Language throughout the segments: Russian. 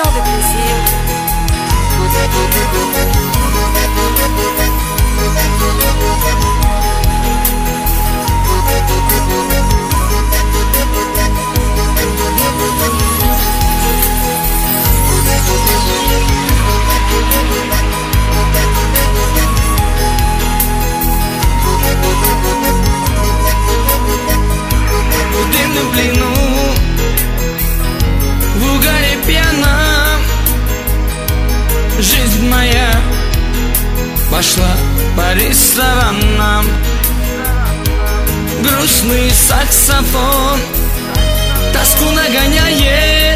tant de plaisir. В дымном плену, в угаре пьяном, жизнь моя пошла по ресторанам. Грустный саксофон тоску нагоняет,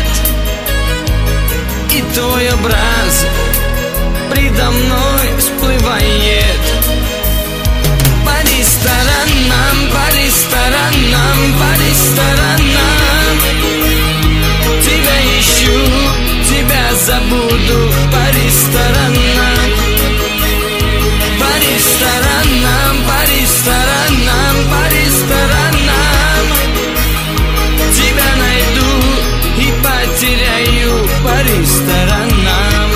и твой образ предо мной всплывает. По ресторанам, по ресторанам, по ресторанам тебя ищу, тебя забуду. По ресторанам, по ресторанам, по ресторанам, по ресторанам тебя найду и потеряю. По ресторанам.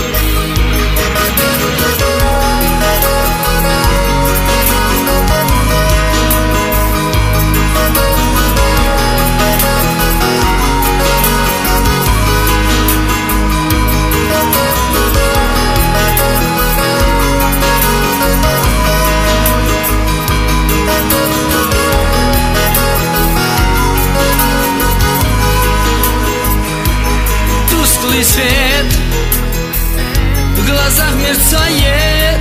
Тусклый свет в глазах мерцает,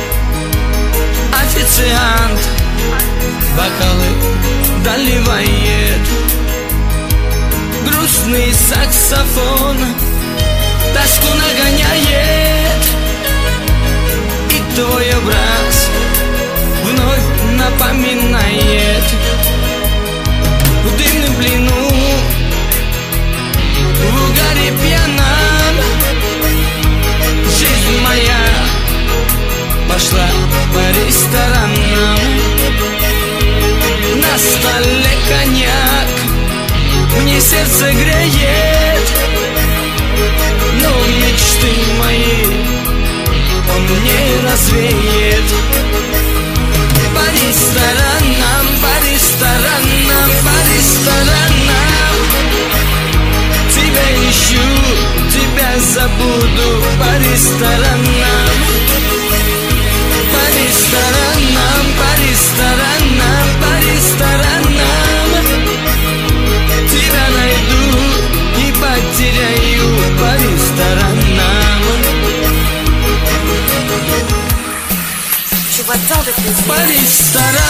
официант бокалы доливает. Грустный саксофон тоску нагоняет, и твой образ вновь напоминает. В дымном плену, в угаре пьяном, жизнь моя пошла по ресторанам. На столе коньяк мне сердце греет, но мечты мои он не развеет. По ресторанам, по ресторанам, по ресторанам тебя ищу, тебя забуду. По ресторанам, по ресторанам, по ресторанам, по ресторанам тебя найду и потеряю. По ресторанам. Je vois tant de plaisir. По ресторанам.